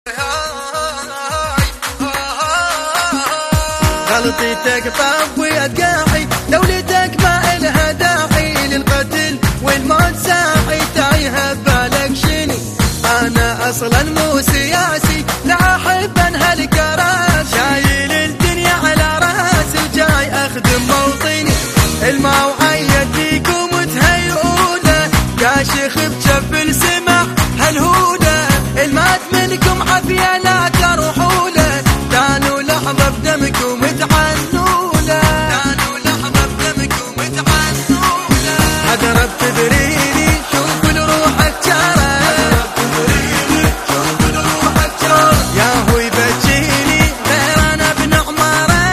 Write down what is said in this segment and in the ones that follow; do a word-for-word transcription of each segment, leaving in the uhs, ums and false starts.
غلطيتك طويت قاعي، دولتك ما إلها داعي للقتل والموت ساعي، تايهة ببالك شني؟ أنا أصلا مو سياسي، لا أحب أنهى الكراسي، شايل الدنيا على راسي وجاي أخدم موطني، الموعية فيكم تهيئونا، كاشخ بجف السمع هالهونا، المات منكم عافية لا تروحونا، كانوا لحظة بدمكم تعنونا، كانوا لحظة بدمكم تعنونا، أقرب تدريني شوف لروحك جارة، أقرب تدريني شوف لروحك جارة، يا هو يبجيني غير أنا ابن عمارة،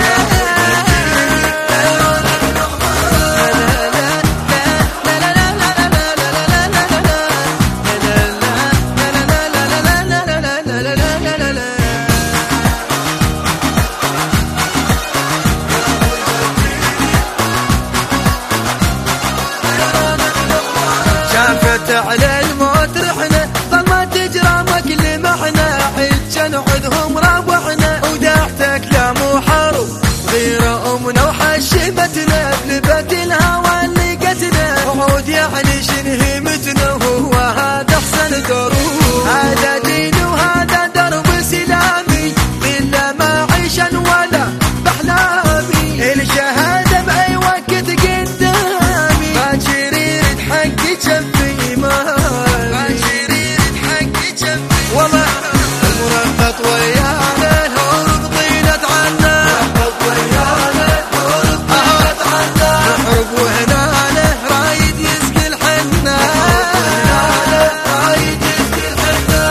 غير أنا ابن عمارة، لا لا لا لا لا لا لا لا لا لا لا لا. شافت على الموت رحنا، ظلمة تجرامك لمحنا، حجا نعذهم روحنا، وداعتك لا مو حرب غير أمنا وحشمتنا، بلبت الهوى اللي قتنا، وعود يعني شنهمتنا، وهو هذا أحسن دروب، هذا دين وهذا درب سلامي، إلا ما عيشا ولا بأحلامي، الشهادة بأي وقت قدامي، باكر يريد حقي جنبي مالي، والله المرقط ويانا الهرب طيلت عنا، نحرب وهنا رايد يسقي الحنا، رايد يسقي الحنا،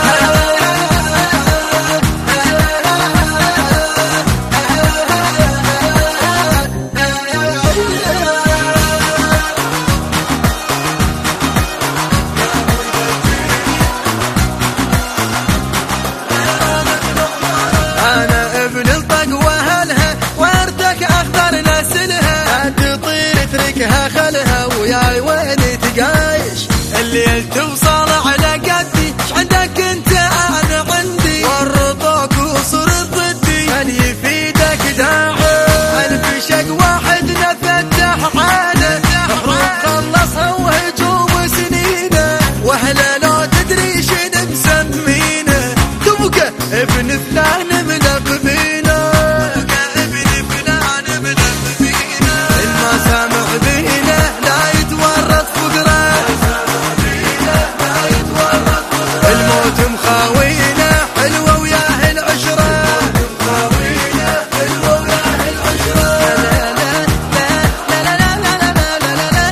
أنا ابن الطق وأهلها، وردك أخضر نسلها، تطير تركها خلها، وياي وين تقايش، الليل توصل على قدي، ش عندك انت أنا عندي، ورطوك وصرت ضدي، من يفيدك داعي، الفشق واحد نفتح عاده، حروب خلصها وهجوم سنينه، وأهلا لو تدري شن مسمينه، تبقى ابن فلان من أقبينا، تبقى ابن فلان من أقبينا، الما سامع بينا لا يتورط فقره، لا يتورط فقره، الموت مخاوينا حلوة وياه العشرة، مخاوينا حلوة وياه العشرة، لا لا لا لا لا لا لا لا لا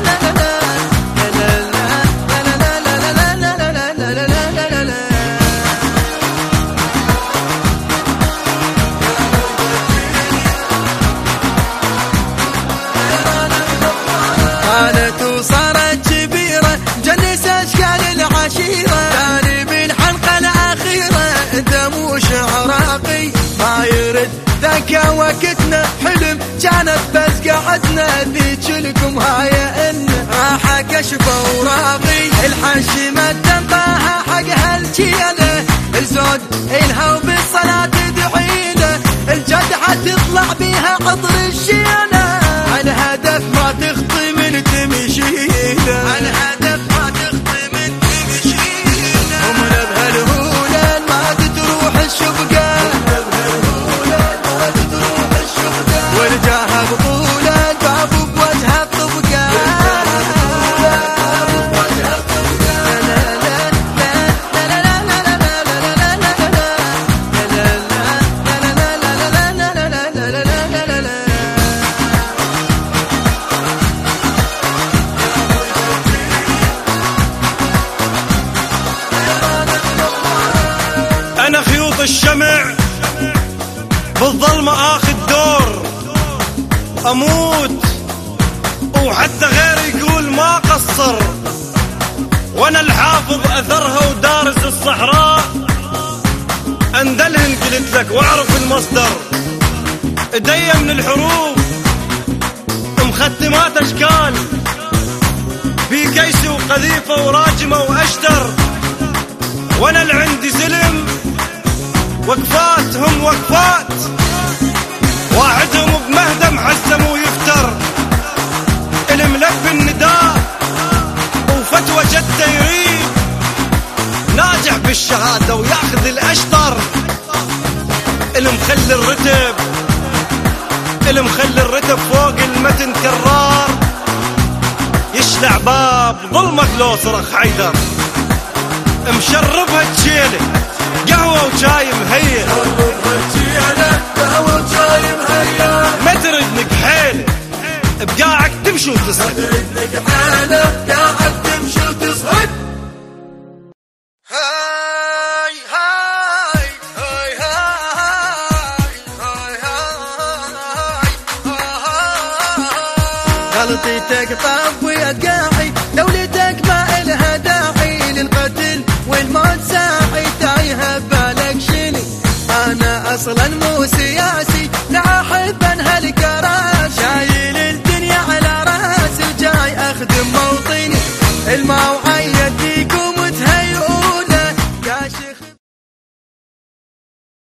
لا لا لا لا. كانت وصارت كبيرة جنس أشكال العشيرة، جانب الحلقة الأخيرة دموش عراقي، ما يرد ذاك وقتنا حلم كانت بس قعدنا، ذيك لكم هاي إن راح كشف أوراقي، الحشمة تنطاها حق هالجيلة، الزود إلها وبالصلاة تدعيله، الجدعة تطلع بيها عطر الشيلة، الهدف ما تخطي من تمشيله، الهدف ما تخطي من تمشيله، ومن بهالهولة ما تروح الشبقة، ما تروح الشبقة، والجاها بطولة الباب بوجه الطبقة، أنا خيوط الشمع بالظلمة آخذ دور، أموت وحتى غيري يقول ما قصر، وأنا الحافظ أثرها ودارس الصحراء، أندلهن قلت لك واعرف المصدر، إيدي من الحروب مختمات أشكال، في كيسي وقذيفة وراجمة وأشتر، وانا اللي عندي سلم وقفاتهم وقفات، واحدهم بمهدى محزم ويفتر، الملبي النداء وفتوى جده يريد، ناجح بالشهادة وياخذ الأشطر، المخلي الرتب المخلي الرتب فوق المتن كرار، يشلع باب ظلمك لو صرخ حيدر، مشربها تشيله قهوة وشاي مهيل، ما تردنك حيله بقاعك تمشي وتصهد، قاعد تمشي وتصهد. هاي هاي هاي هاي هاي غلطي تقطع ويتقع